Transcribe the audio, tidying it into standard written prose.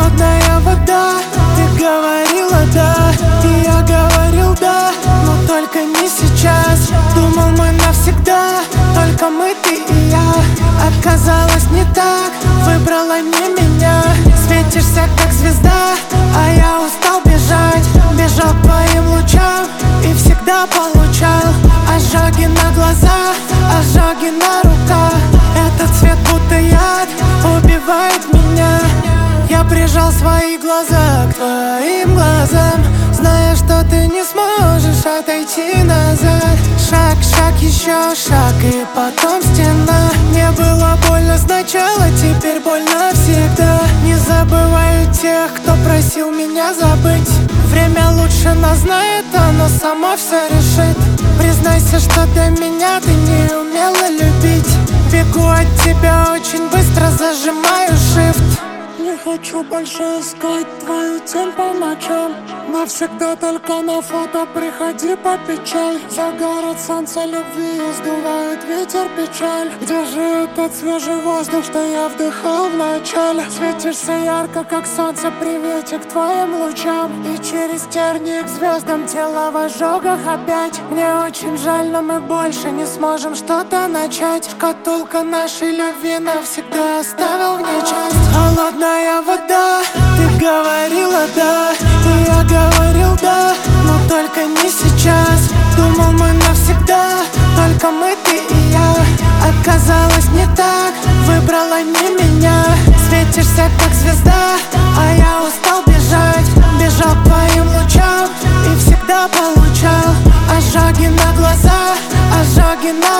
холодная вода. Ты говорила да, и я говорил да, но только не сейчас. Думал мы навсегда, только мы, ты и я. Оказалось не так, выбрала не меня. Светишься как звезда, а я устал бежать. Бежал к твоим лучам и всегда получал ожоги на глазах, ожоги на руках. Этот цвет будто яд убивает меня. Я прижал свои глаза к твоим глазам, зная, что ты не сможешь отойти назад. Шаг, шаг, еще шаг, и потом стена. Мне было больно сначала, теперь больно всегда. Не забываю тех, кто просил меня забыть. Время лучше нас знает, оно само все решит. Признайся, что для меня ты не умела любить. Бегу от тебя очень быстро, зажимаю shift. Не хочу больше искать твою тень по ночам. Навсегда только на фото приходи по печаль. Загорает солнце любви и сдувает ветер печаль. Где же этот свежий воздух, что я вдыхал в начале? Светишься ярко, как солнце, приветик к твоим лучам. И через тернии к звездам, тело в ожогах опять. Мне очень жаль, но мы больше не сможем что-то начать. Шкатулка нашей любви навсегда оставил мне часть. Холодная вода, ты говорила да, и я говорил да, но только не сейчас. Думал мы навсегда, только мы, ты и я. Оказалось не так, выбрала не меня. Светишься как звезда, а я устал бежать. Бежал к твоим лучам и всегда получал ожоги на глазах, ожоги на